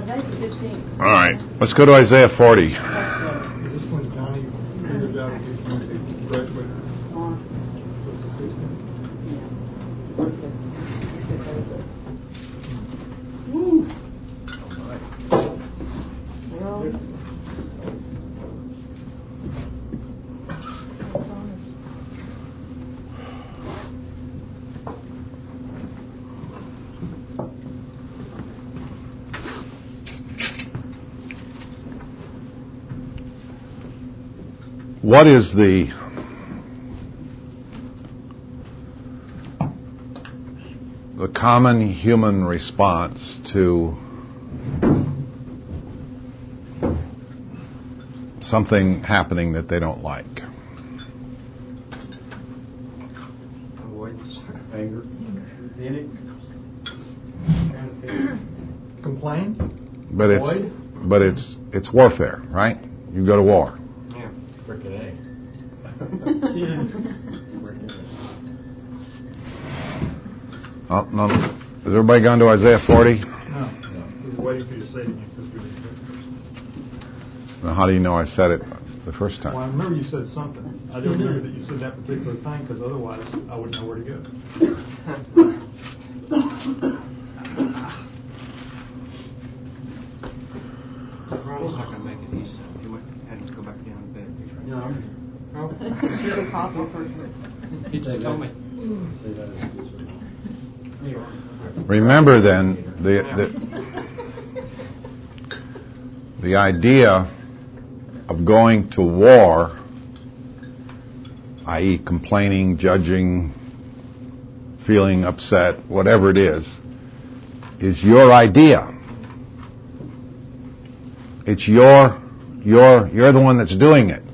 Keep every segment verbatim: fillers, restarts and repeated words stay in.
All right, let's go to Isaiah forty. Is this when Johnny figures out if he's going to graduate? Woo! What is the the common human response to something happening that they don't like? Avoidance, anger, panic, Complain? But it's Avoid? but it's it's warfare, right? You go to war. yeah, frickin' A. Oh, no. Has everybody gone to Isaiah forty? No. no. We were waiting for you to say it again because we didn't hear it. Now, how do you know I said it the first Well, I time? remember you said something. I don't remember that you said that particular thing because otherwise I wouldn't know where to go. Ronnie's not going to make it. He's, he went, had to go back down to bed. He's right No. Oh. Get a coffee first. He just told me. Say that as yes or no. Remember then, the the, the idea of going to war, that is complaining, judging, feeling upset, whatever it is, is your idea. It's your, your, you're the one that's doing it.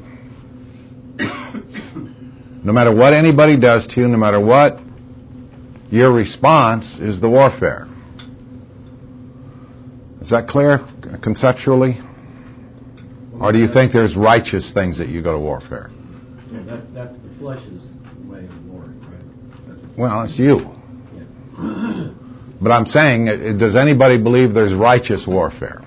No matter what anybody does to you, no matter what, your response is the warfare. Is that clear conceptually? Or do you think there's righteous things that you go to warfare? Yeah, that, that's the flesh's way of warring, right? That's Well, it's you. yeah. But I'm saying, uh, does anybody believe there's righteous warfare?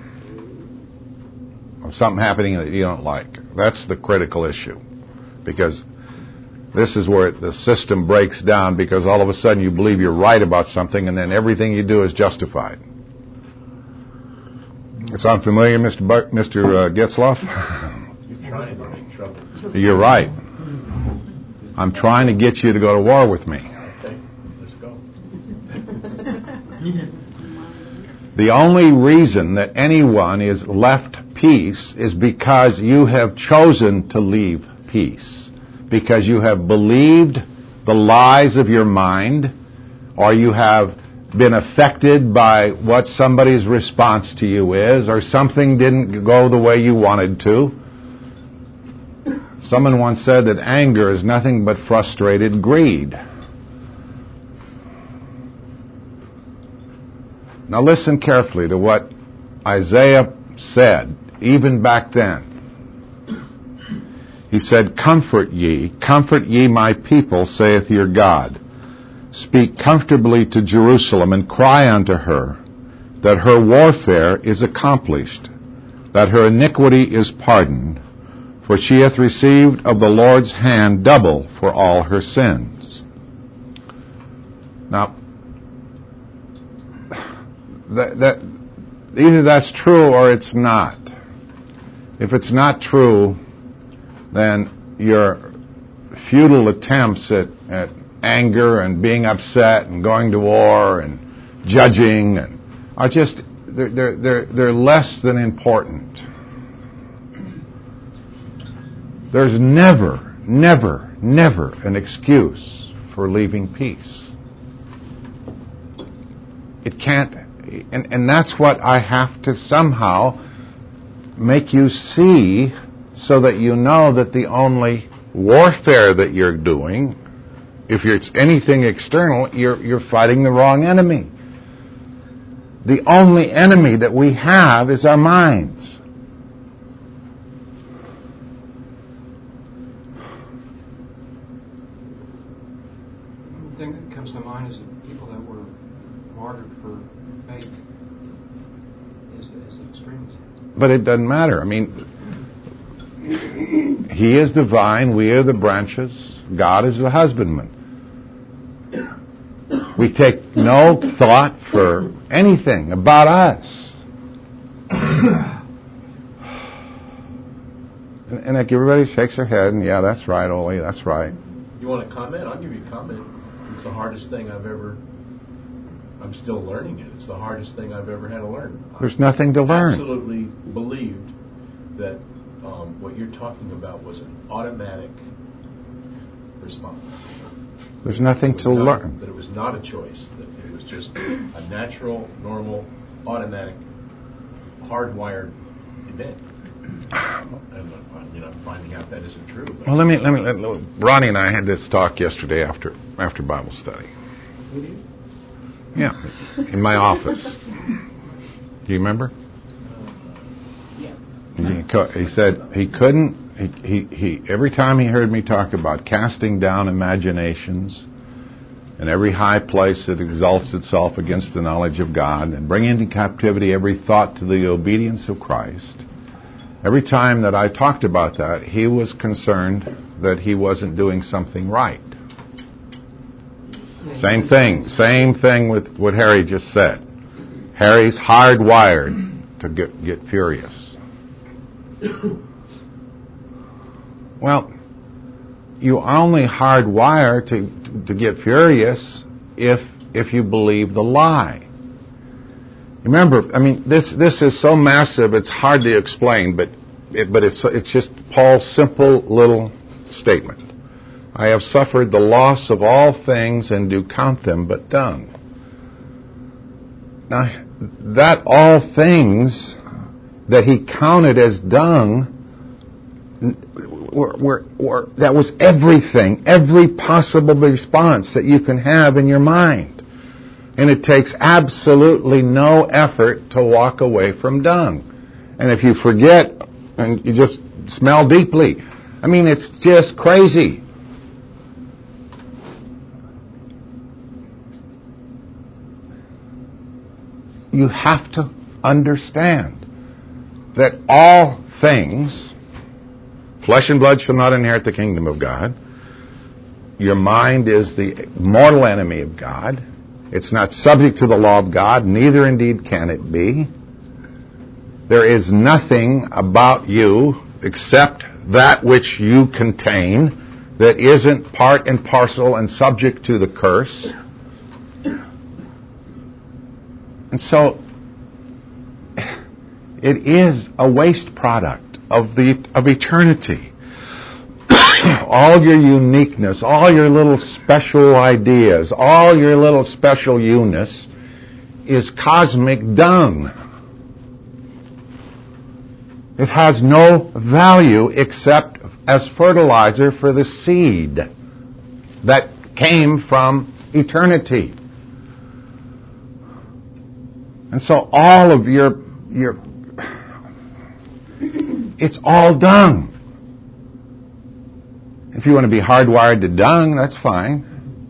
Of something happening that you don't like? That's the critical issue. Because this is where the system breaks down, because all of a sudden you believe you're right about something and then everything you do is justified. Sound familiar, Mister Bu- Mister Uh, Getzloff? You're trying to make trouble. You're right. I'm trying to get you to go to war with me. Okay, let's go. The only reason that anyone is left peace is because you have chosen to leave peace. Because you have believed the lies of your mind, or you have been affected by what somebody's response to you is, or something didn't go the way you wanted to. Someone once said that anger is nothing but frustrated greed. Now listen carefully to what Isaiah said, even back then. He said, "Comfort ye, comfort ye my people, saith your God. Speak comfortably to Jerusalem, and cry unto her, that her warfare is accomplished, that her iniquity is pardoned, for she hath received of the Lord's hand double for all her sins." Now, that, that either that's true or it's not. If it's not true, then your futile attempts at, at anger and being upset and going to war and judging and are just they're they're they're, they're less than important. There's never, never, never an excuse for leaving peace. It can't, and, and that's what I have to somehow make you see, so that you know that the only warfare that you're doing, if it's anything external, you're you're fighting the wrong enemy. The only enemy that we have is our minds. The thing that comes to mind is the people that were martyred for faith. Is, is the but it doesn't matter. I mean, He is the vine, we are the branches, God is the husbandman. We take no thought for anything about us. and, and like everybody shakes their head, and yeah, that's right, Ole, that's right. You want to comment? I'll give you a comment. It's the hardest thing I've ever... I'm still learning it. It's the hardest thing I've ever had to learn. There's nothing to learn. I absolutely believed that um, what you're talking about was an automatic response. There's nothing to not, learn. That it was not a choice. That it was just a natural, normal, automatic, hardwired event. And I mean, I'm finding out that isn't true. Well, let me, let me, let, Ronnie and I had this talk yesterday after after Bible study. Who do you? Yeah, in my office. Do you remember? Yeah. He, co- he said he couldn't. He, he he every time he heard me talk about casting down imaginations and every high place that exalts itself against the knowledge of God and bringing into captivity every thought to the obedience of Christ. Every time that I talked about that, he was concerned that he wasn't doing something right. Same thing. Same thing with what Harry just said. Harry's hardwired to get, get furious. Well, you only hardwire to to get furious if if you believe the lie. Remember, I mean, this this is so massive it's hard to explain, but it, but it's it's just Paul's simple little statement. I have suffered the loss of all things and do count them but dung. Now, that all things that he counted as dung, were, were, were, that was everything, every possible response that you can have in your mind. And it takes absolutely no effort to walk away from dung. And if you forget and you just smell deeply, I mean, it's just crazy. You have to understand that all things, flesh and blood shall not inherit the kingdom of God. Your mind is the mortal enemy of God. It's not subject to the law of God, neither indeed can it be. There is nothing about you except that which you contain that isn't part and parcel and subject to the curse. And so, it is a waste product of the of eternity. All your uniqueness, all your little special ideas, all your little special you-ness is cosmic dung. It has no value except as fertilizer for the seed that came from eternity. And so all of your, your, it's all dung. If you want to be hardwired to dung, that's fine.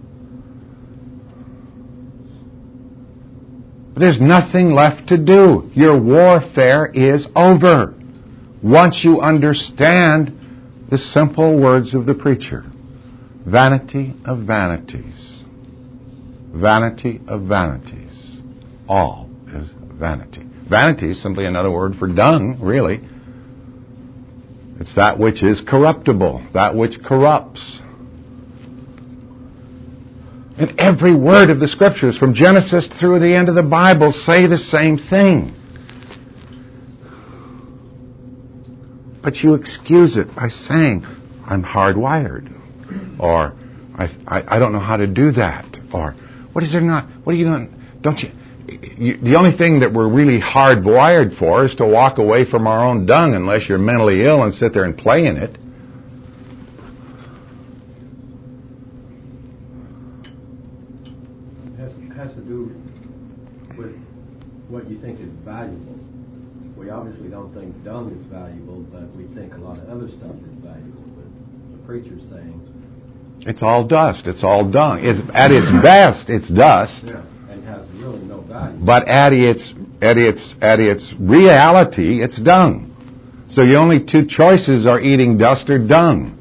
But there's nothing left to do. Your warfare is over. Once you understand the simple words of the preacher. Vanity of vanities. Vanity of vanities. All is vanity. Vanity is simply another word for dung, really. It's that which is corruptible, that which corrupts. And every word of the Scriptures, from Genesis through the end of the Bible, say the same thing. But you excuse it by saying, I'm hardwired. Or, I, I, I don't know how to do that. Or, what is there not? What are you doing? Don't you... You, the only thing that we're really hardwired for is to walk away from our own dung unless you're mentally ill and sit there and play in it. It has, has to do with what you think is valuable. We obviously don't think dung is valuable, but we think a lot of other stuff is valuable. But the preacher's saying... It's all dust. It's all dung. It's, at its best, it's dust. Yeah. Has really no value. But at its at its at its reality, it's dung. So your only two choices are eating dust or dung.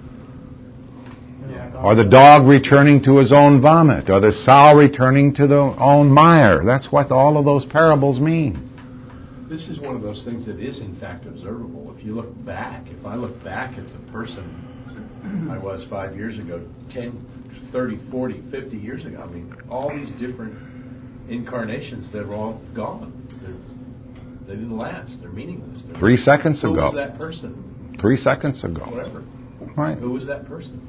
Or the dog returning to his own vomit, or the sow returning to their own mire. That's what all of those parables mean. This is one of those things that is in fact observable. If you look back, if I look back at the person I was five years ago, ten, thirty, forty, fifty years ago, I mean, all these different incarnations, they're all gone. They're, they didn't last. They're meaningless. They're Three seconds who ago. Who was that person? Three seconds ago. Whatever. Right. Who was that person?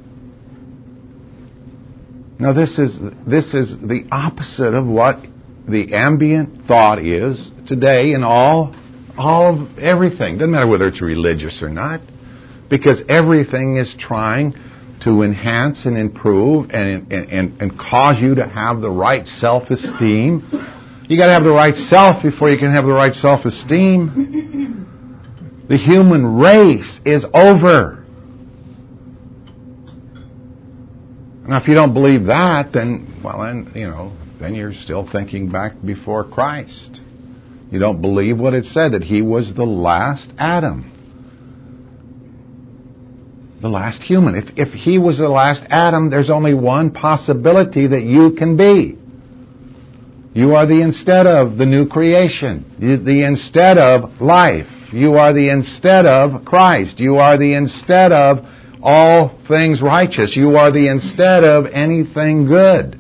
Now this is this is the opposite of what the ambient thought is today in all all of everything. Doesn't matter whether it's religious or not, because everything is trying to enhance and improve and and, and, and cause you to have the right self-esteem. You got to have the right self before you can have the right self-esteem. The human race is over. Now, if you don't believe that, then, well, then, you know, then you're still thinking back before Christ. You don't believe what it said, that He was the last Adam. The last human. If, if He was the last Adam, there's only one possibility that you can be. You are the instead of the new creation. The instead of life. You are the instead of Christ. You are the instead of all things righteous. You are the instead of anything good.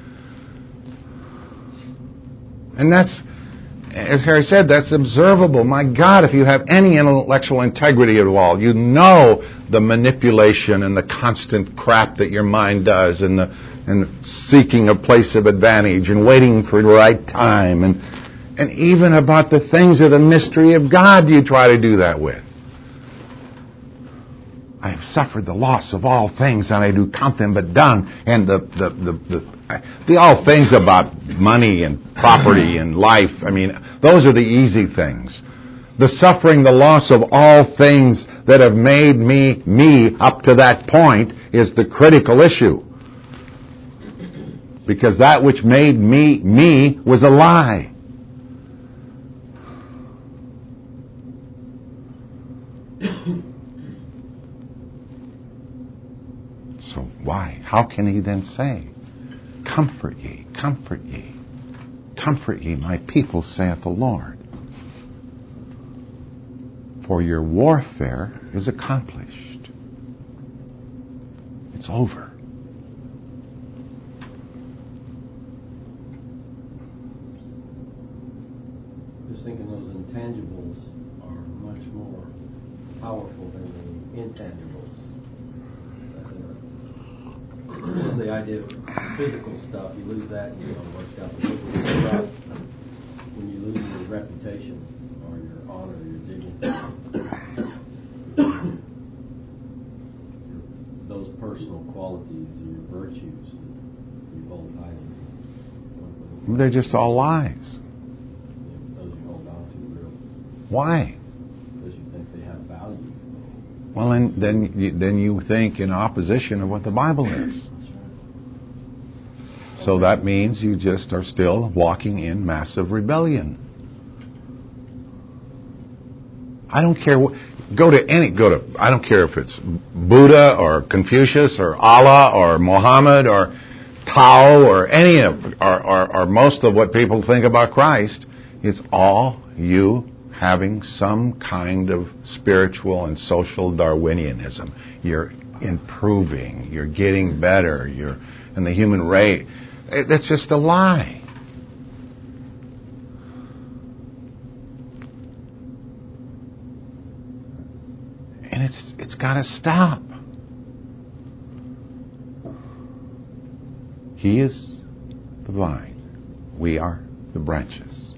And that's, as Harry said, that's observable. My God, if you have any intellectual integrity at all, you know the manipulation and the constant crap that your mind does, and the and seeking a place of advantage and waiting for the right time, and and even about the things of the mystery of God you try to do that with. I have suffered the loss of all things, and I do count them but dung. And the the the, the, the all things about money and property and life, I mean, those are the easy things. The suffering, the loss of all things that have made me, me up to that point is the critical issue. Because that which made me, me was a lie. So why? How can he then say, comfort ye, comfort ye, comfort ye, my people, saith the Lord. For your warfare is accomplished. It's over. Just thinking those intangibles are much more powerful than the intangibles. The idea of physical stuff, you lose that, you know what's got the physical stuff. When you lose your reputation or your honor, your dignity, your, those personal qualities, your virtues that you hold highly. They're just all lies. Those you hold on to, really. Why? Because you think they have value. Well, then, then, you, then you think in opposition of what the Bible is. So that means you just are still walking in massive rebellion. I don't care what, go to any, go to, I don't care if it's Buddha or Confucius or Allah or Muhammad or Tao or any of, or, or, or most of what people think about Christ. It's all you having some kind of spiritual and social Darwinianism. You're improving, you're getting better, you're in the human race. That's just a lie. And it's it's got to stop. He is the vine. We are the branches.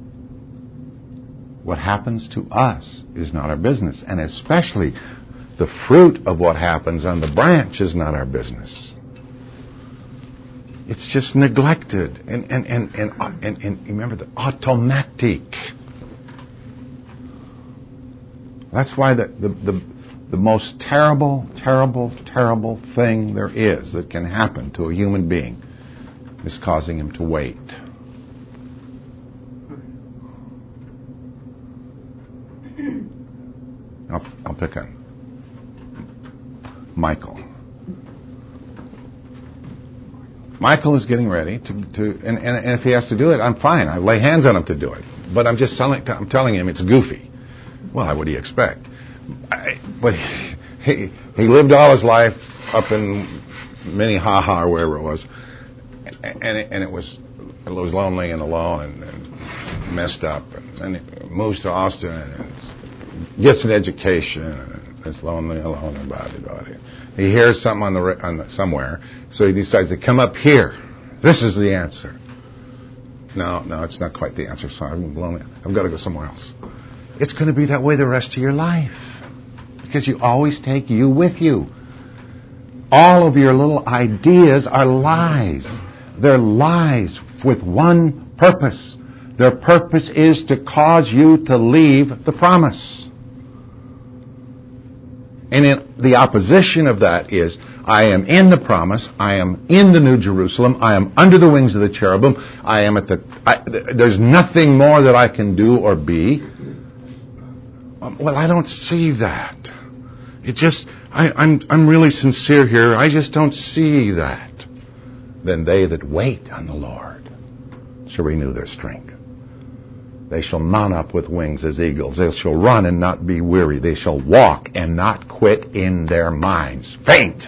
What happens to us is not our business. And especially the fruit of what happens on the branch is not our business. It's just neglected. And, and, and, and, and, and remember, the automatic. That's why the, the, the, the most terrible, terrible, terrible thing there is that can happen to a human being is causing him to wait. I'll, I'll pick on Michael. Michael is getting ready to, to and, and, and if he has to do it, I'm fine. I lay hands on him to do it. But I'm just telling, I'm telling him it's goofy. Well, what do you expect? I, but he he lived all his life up in Minnehaha or wherever it was, and it, and it was it was lonely and alone and, and messed up. And then he moves to Austin and gets an education. And it's lonely, alone, and blah, blah, blah. He hears something on the, on the somewhere, so he decides to come up here. This is the answer. No, no, it's not quite the answer. So I'm lonely. I've got to go somewhere else. It's going to be that way the rest of your life, because you always take you with you. All of your little ideas are lies. They're lies with one purpose. Their purpose is to cause you to leave the promise. And in the opposition of that is, I am in the promise, I am in the New Jerusalem, I am under the wings of the cherubim, I am at the, I, there's nothing more that I can do or be. Well, I don't see that. It just, I, I'm, I'm really sincere here, I just don't see that. Then they that wait on the Lord shall renew their strength. They shall mount up with wings as eagles. They shall run and not be weary. They shall walk and not quit in their minds. Faint.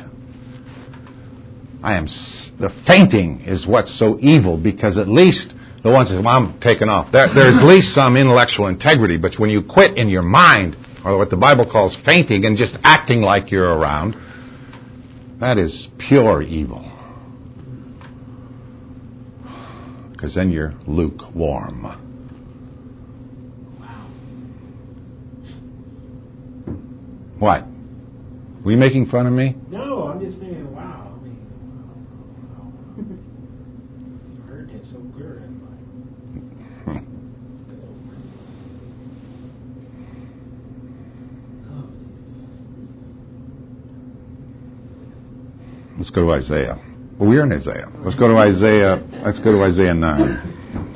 I am. The fainting is what's so evil, because at least the one says, well, I'm taking off. There, there's at least some intellectual integrity. But when you quit in your mind, or what the Bible calls fainting and just acting like you're around, that is pure evil. Because then you're lukewarm. What? Were you making fun of me? No, I'm just saying, wow. I mean, wow, wow. I heard that so good. Let's go to Isaiah. Well, we're in Isaiah. Let's go to Isaiah. Let's go to Isaiah nine.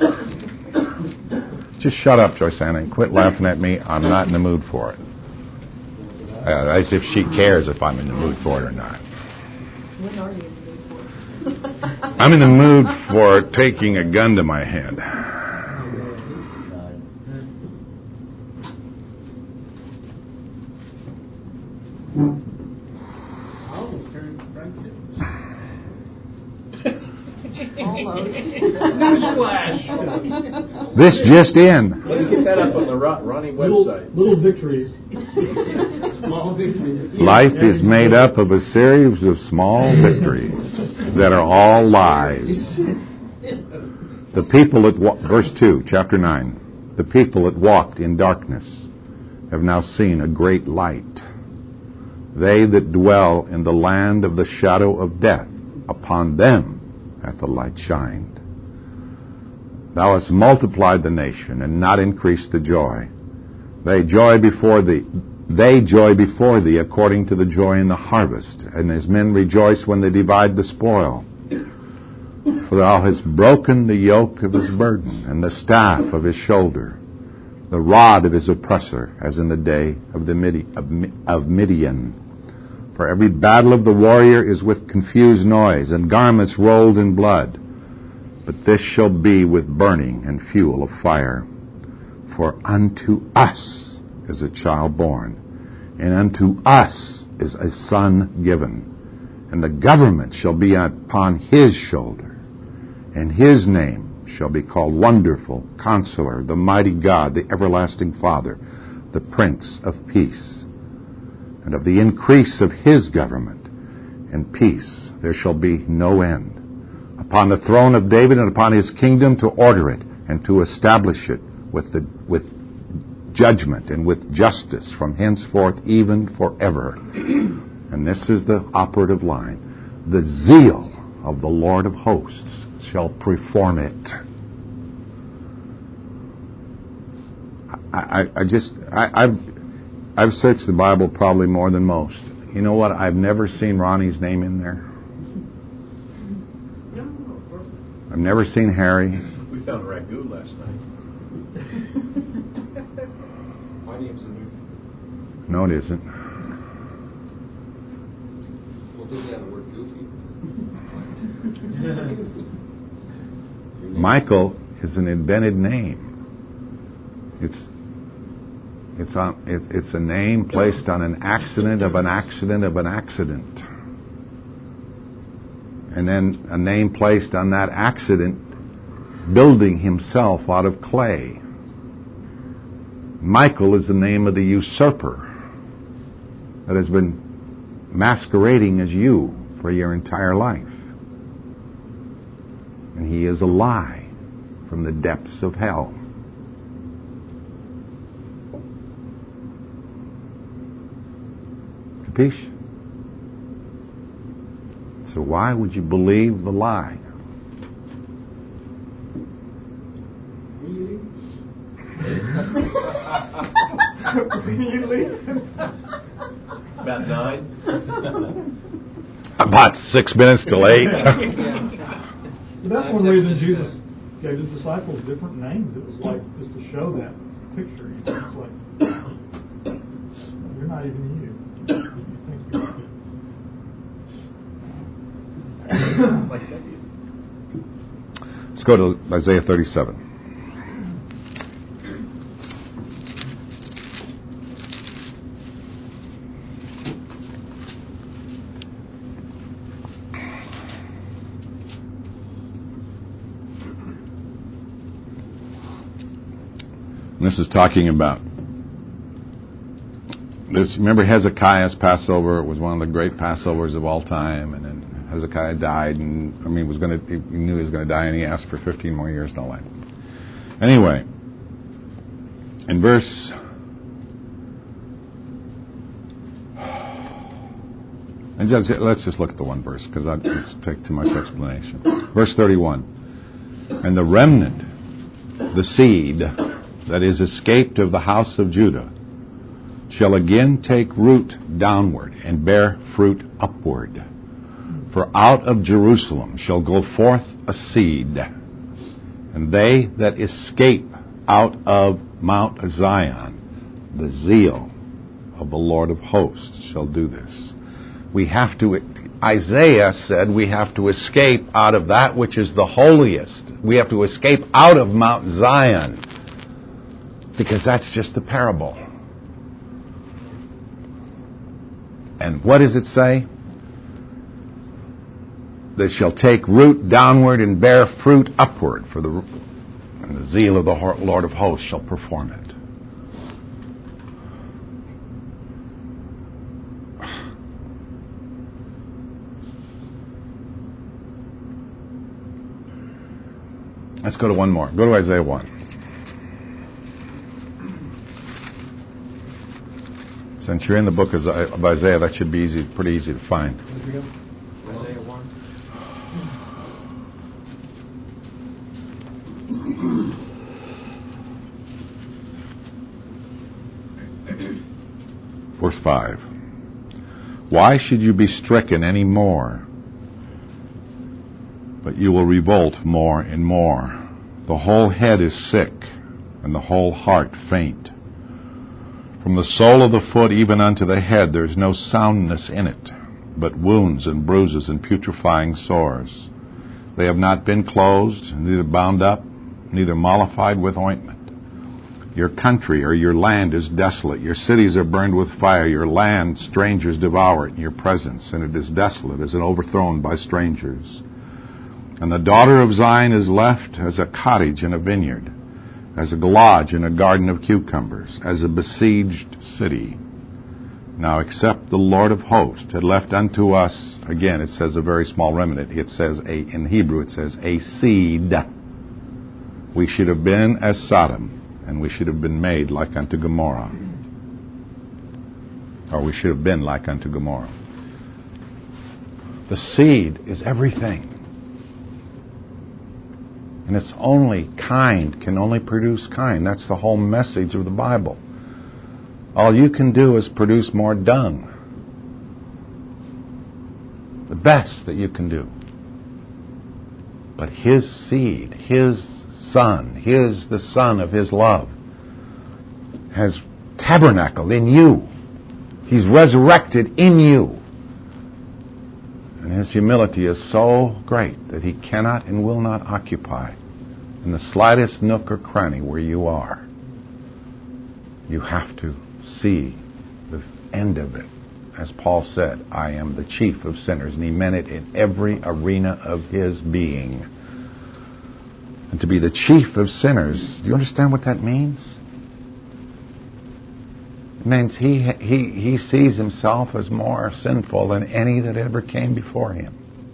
Just shut up, Joyce Anna, and quit laughing at me. I'm not in the mood for it. Uh, as if she cares if I'm in the mood for it or not. When are you in the mood for it? I'm in the mood for taking a gun to my head. I almost turned right Almost. This just in. Let's get that up on the Ron- Ronnie little, website. little victories. Small victories. Life is made up of a series of small victories that are all lies. The people that wa- verse two, chapter nine. The people that walked in darkness have now seen a great light. They that dwell in the land of the shadow of death, upon them hath the light shined. Thou hast multiplied the nation, and not increased the joy. They joy before thee, they joy before thee according to the joy in the harvest, and as men rejoice when they divide the spoil. For thou hast broken the yoke of his burden, and the staff of his shoulder, the rod of his oppressor, as in the day of the Midi- of Midian. For every battle of the warrior is with confused noise, and garments rolled in blood. But this shall be with burning and fuel of fire. For unto us is a child born, and unto us is a son given, and the government shall be upon his shoulder, and his name shall be called Wonderful, Counselor, the Mighty God, the Everlasting Father, the Prince of Peace. And of the increase of his government and peace there shall be no end, upon the throne of David and upon his kingdom, to order it and to establish it with the with judgment and with justice from henceforth even forever. And this is the operative line: the zeal of the Lord of hosts shall perform it. I, I, I just I, I've I've searched the Bible probably more than most. You know what? I've never seen Ronnie's name in there. No, of course not. I've never seen Harry. We found a ragu last night. Why name's in there. No, it isn't. Well, does it have the word goofy? Michael is an invented name. It's it's on it's, it's a name placed on an accident of an accident of an accident, and then a name placed on that accident, building himself out of clay. Michael is the name of the usurper that has been masquerading as you for your entire life. And he is a lie from the depths of hell. Capiche? So why would you believe the lie? Really? Really? About nine? About six minutes till eight. But that's one of the reasons Jesus gave his disciples different names. It was like just to show that picture. You know, it's like you're not even you. You think you're Like that. Let's go to Isaiah thirty-seven. This is talking about this. Remember Hezekiah's Passover? It was one of the great Passovers of all time. And then Hezekiah died, and I mean, was going to. He knew he was going to die, and he asked for fifteen more years. No way. Anyway, in verse. And just, let's just look at the one verse because that it's take too much explanation. Verse thirty-one, and the remnant, the seed that is escaped of the house of Judah, shall again take root downward and bear fruit upward. For out of Jerusalem shall go forth a seed, and they that escape out of Mount Zion, the zeal of the Lord of hosts shall do this. We have to, Isaiah said we have to escape out of that which is the holiest. We have to escape out of Mount Zion, because that's just the parable. And what does it say? They shall take root downward and bear fruit upward, for the, and the zeal of the Lord of hosts shall perform it. Let's go to one more. Go to Isaiah one. Since you're in the book of Isaiah, that should be easy, pretty easy to find. Isaiah one. Verse five. Why should you be stricken any more? But you will revolt more and more. The whole head is sick, and the whole heart faint. From the sole of the foot even unto the head there is no soundness in it, but wounds and bruises and putrefying sores. They have not been closed, neither bound up, neither mollified with ointment. Your country or your land is desolate. Your cities are burned with fire. Your land strangers devour it in your presence, and it is desolate as an overthrown by strangers. And the daughter of Zion is left as a cottage in a vineyard, as a lodge in a garden of cucumbers, as a besieged city. Now except the Lord of hosts had left unto us, again it says a very small remnant, it says, a in Hebrew it says, a seed, we should have been as Sodom, and we should have been made like unto Gomorrah. Or we should have been like unto Gomorrah. The seed is everything. And it's only kind, can only produce kind. That's the whole message of the Bible. All you can do is produce more dung. The best that you can do. But His seed, His Son, His, the Son of His love, has tabernacled in you. He's resurrected in you. And His humility is so great that He cannot and will not occupy in the slightest nook or cranny where you are. You have to see the end of it. As Paul said, I am the chief of sinners. And he meant it in every arena of his being. And to be the chief of sinners, do you understand what that means? It means he, he, he sees himself as more sinful than any that ever came before him.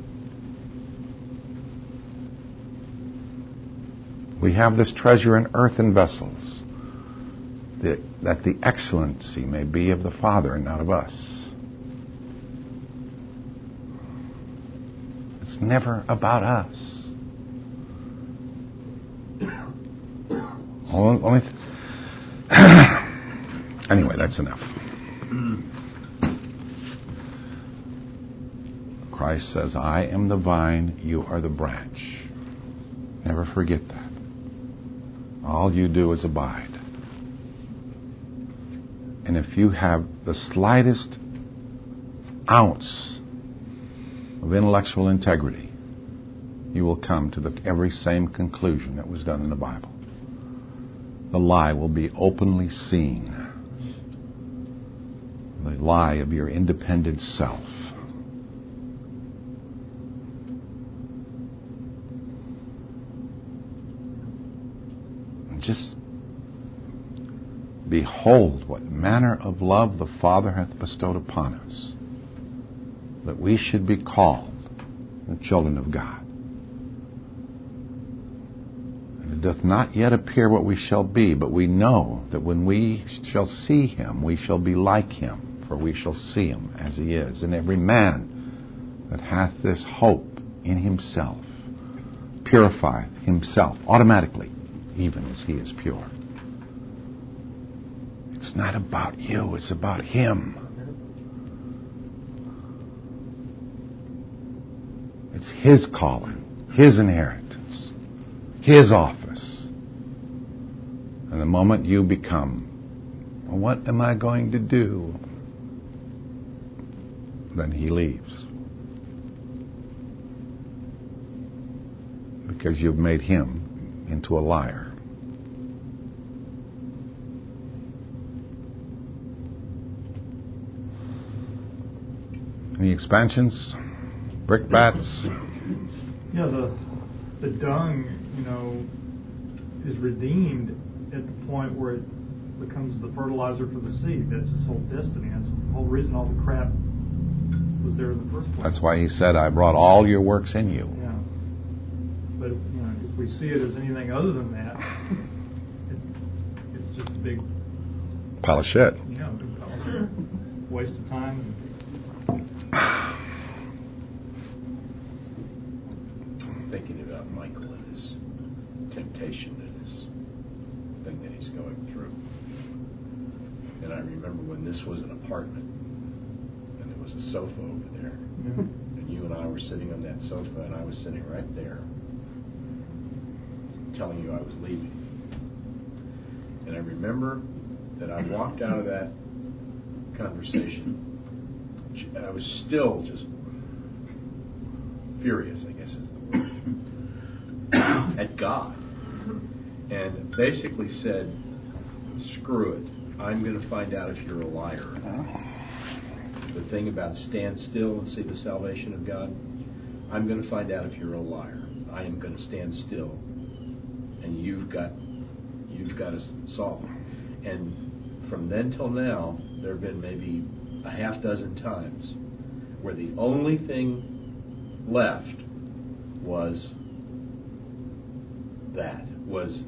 We have this treasure in earthen vessels, that, that the excellency may be of the Father and not of us. It's never about us. Well, only th- anyway, that's enough. Christ says, I am the vine, you are the branch. Never forget that. All you do is abide. And if you have the slightest ounce of intellectual integrity, you will come to the every same conclusion that was done in the Bible. The lie will be openly seen. The lie of your independent self. And just behold what manner of love the Father hath bestowed upon us, that we should be called the children of God. It doth not yet appear what we shall be, but we know that when we shall see Him, we shall be like Him, for we shall see Him as He is. And every man that hath this hope in himself purifieth himself automatically, even as He is pure. It's not about you, it's about Him. It's His calling, His inheritance, His office. And the moment you become, well, what am I going to do? Then He leaves. Because you've made Him into a liar. Any expansions? Brickbats? Yeah, the the dung, you know, is redeemed at the point where it becomes the fertilizer for the seed. That's its whole destiny. That's the whole reason all the crap was there in the first place. That's why He said, I brought all your works in you. Yeah. But if, you know, if we see it as anything other than that, it, it's just a big pile of shit. You know, big pile of shit. Waste of time. And thinking about Michael and his temptation and his thing that he's going through. And I remember when this was an apartment and there was a sofa over there. Yeah. And you and I were sitting on that sofa and I was sitting right there telling you I was leaving. And I remember that I walked out of that conversation. I was still just furious, I guess is the word, at God. And basically said, screw it. I'm going to find out if you're a liar. The thing about stand still and see the salvation of God, I'm going to find out if you're a liar. I am going to stand still. And you've got, you've got to solve it. And from then till now, there have been maybe a half dozen times where the only thing left was that, was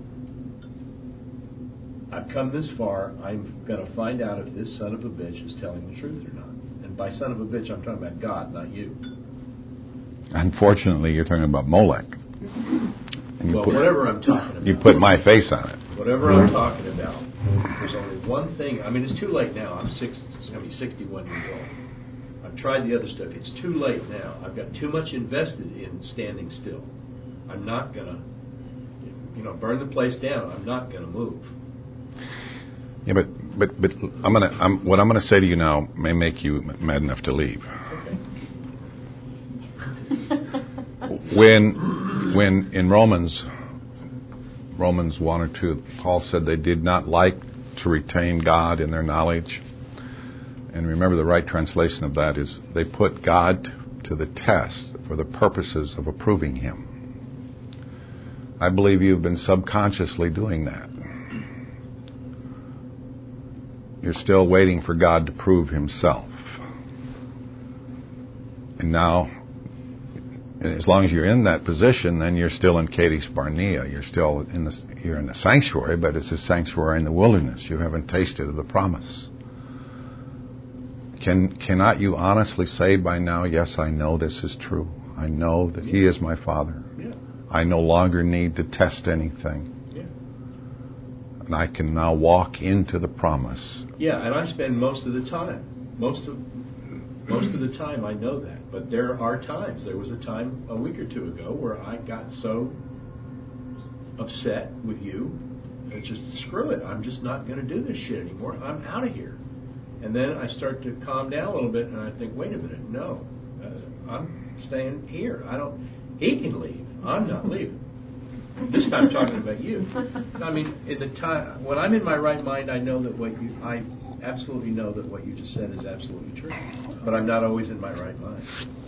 I've come this far, I'm going to find out if this son of a bitch is telling the truth or not. And by son of a bitch, I'm talking about God, not you. Unfortunately, you're talking about Molech. And Well, put, whatever I'm talking about. You put my face on it. Whatever I'm talking about. There's only one thing. I mean, it's too late now. I'm six, it's going to be sixty-one years old. I've tried the other stuff. It's too late now. I've got too much invested in standing still. I'm not going to, you know, burn the place down. I'm not going to move. Yeah, but but but I'm gonna. I'm, what I'm gonna say to you now may make you mad enough to leave. When when in Romans Romans one or two, Paul said they did not like to retain God in their knowledge. And remember, the right translation of that is they put God to the test for the purposes of approving Him. I believe you've been subconsciously doing that. You're still waiting for God to prove Himself. And now, as long as you're in that position, then you're still in Kadesh Barnea. You're still in the you're in the sanctuary, but it's a sanctuary in the wilderness. You haven't tasted of the promise. Can cannot you honestly say by now, yes, I know this is true. I know that He is my Father. Yeah. I no longer need to test anything. Yeah. And I can now walk into the promise. Yeah, and I spend most of the time. Most of most of the time I know that. But there are times. There was a time a week or two ago where I got so upset with you. It's just, screw it. I'm just not going to do this shit anymore. I'm out of here. And then I start to calm down a little bit, and I think, wait a minute, no, uh, I'm staying here. I don't. He can leave. I'm not leaving. This time, talking about you. I mean, in the time when I'm in my right mind, I know that what you, I absolutely know that what you just said is absolutely true. But I'm not always in my right mind.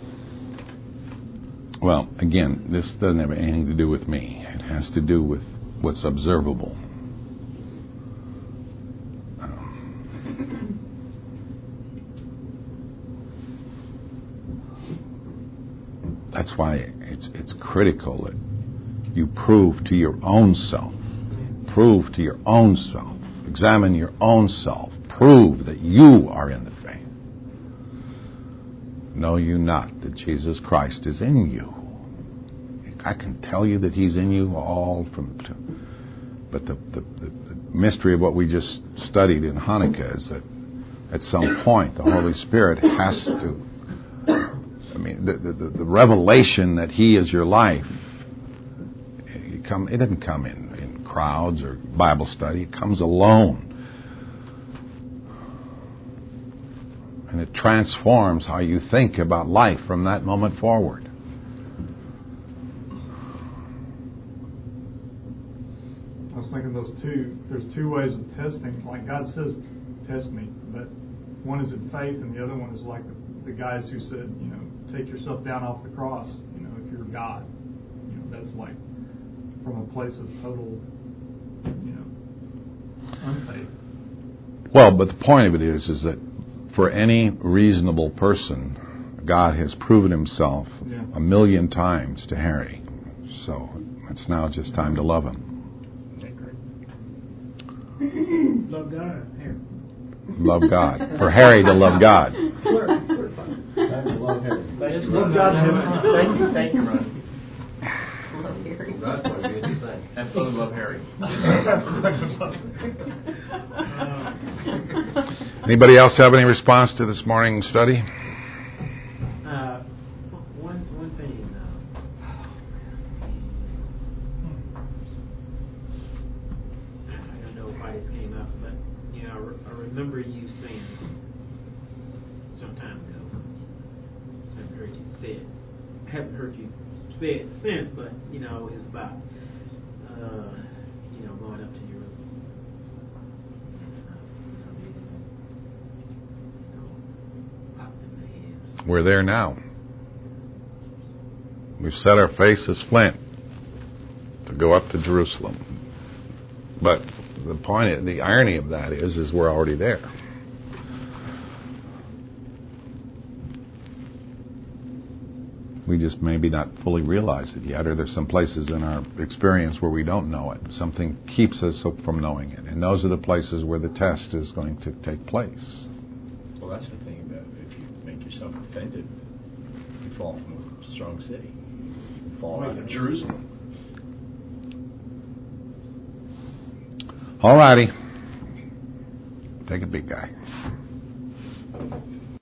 Well, again, this doesn't have anything to do with me. It has to do with what's observable. That's why it's it's critical that you prove to your own self, prove to your own self, examine your own self, prove that you are in the faith. Know you not that Jesus Christ is in you. I can tell you that He's in you all from, but the, the, the, the mystery of what we just studied in Hanukkah is that at some point the Holy Spirit has to. I mean, the, the, the revelation that He is your life, it, come, it doesn't come in, in crowds or Bible study. It comes alone. And it transforms how you think about life from that moment forward. I was thinking those two, there's two ways of testing. Like God says, test me. But one is in faith, and the other one is like the, the guys who said, you know, take yourself down off the cross, you know, if you're God. You know, that's like from a place of total, you know, unfaith. Well, but the point of it is, is that for any reasonable person, God has proven Himself yeah. a million times to Harry. So it's now just time to love Him. Love God, Harry. Love God. For Harry to love God. Love Harry. Thank you, Ron. Thank you, thank you, Ron. Love Harry. That's what we had to say. Absolutely love Harry. Anybody else have any response to this morning's study? Uh, one one thing. Uh, I don't know why this came up, but you know, I, re- I remember you saying some time ago. I haven't heard you say it. I haven't heard you say it since, but you know, it's about uh, you know going up to Jerusalem. We're there now. We've set our face as flint to go up to Jerusalem. But the point, the irony of that is, is we're already there. We just maybe not fully realize it yet, or there's some places in our experience where we don't know it. Something keeps us from knowing it. And those are the places where the test is going to take place. Well, that's the thing about it. If you make yourself offended, you fall from a strong city. You fall out of Jerusalem. All righty. Take a big guy.